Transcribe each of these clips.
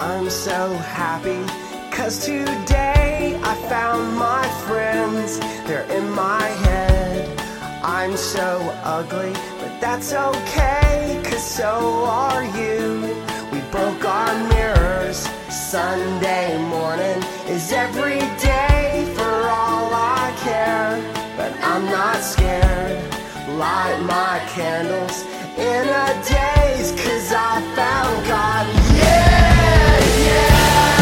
I'm so happy, 'cause today I found my friends. They're in my head. I'm so ugly, but that's okay, 'cause so are you. We broke our mirrors. Sunday morning is every day for all I care. But I'm not scared. Light my candles in a daze, 'cause I found God. Yeah, yeah.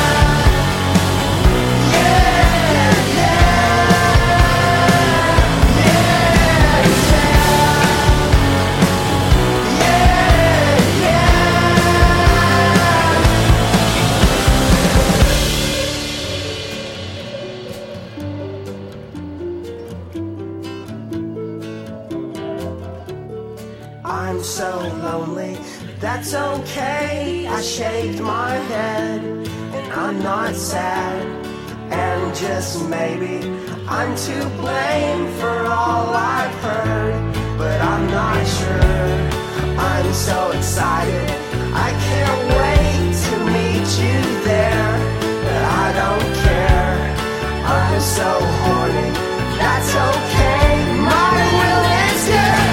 I'm so lonely, that's okay. I shaved my head, and I'm not sad. And just maybe I'm to blame for all I've heard, but I'm not sure. I'm so excited, I can't wait to meet you there. But I don't care, I'm so horny, that's okay. My will is here.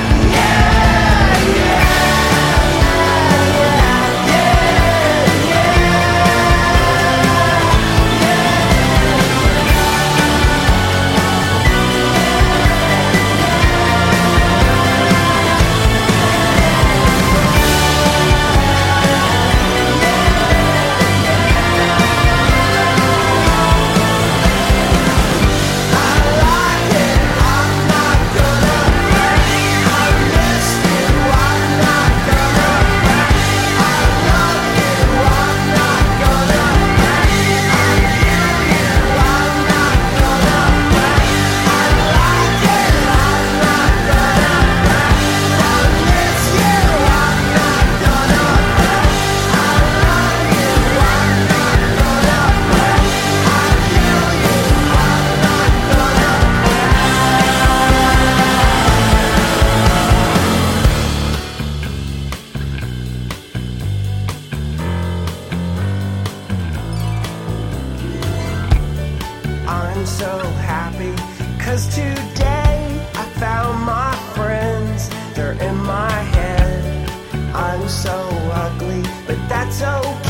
I'm so happy, 'cause today I found my friends. They're in my head. I'm so ugly, but that's okay.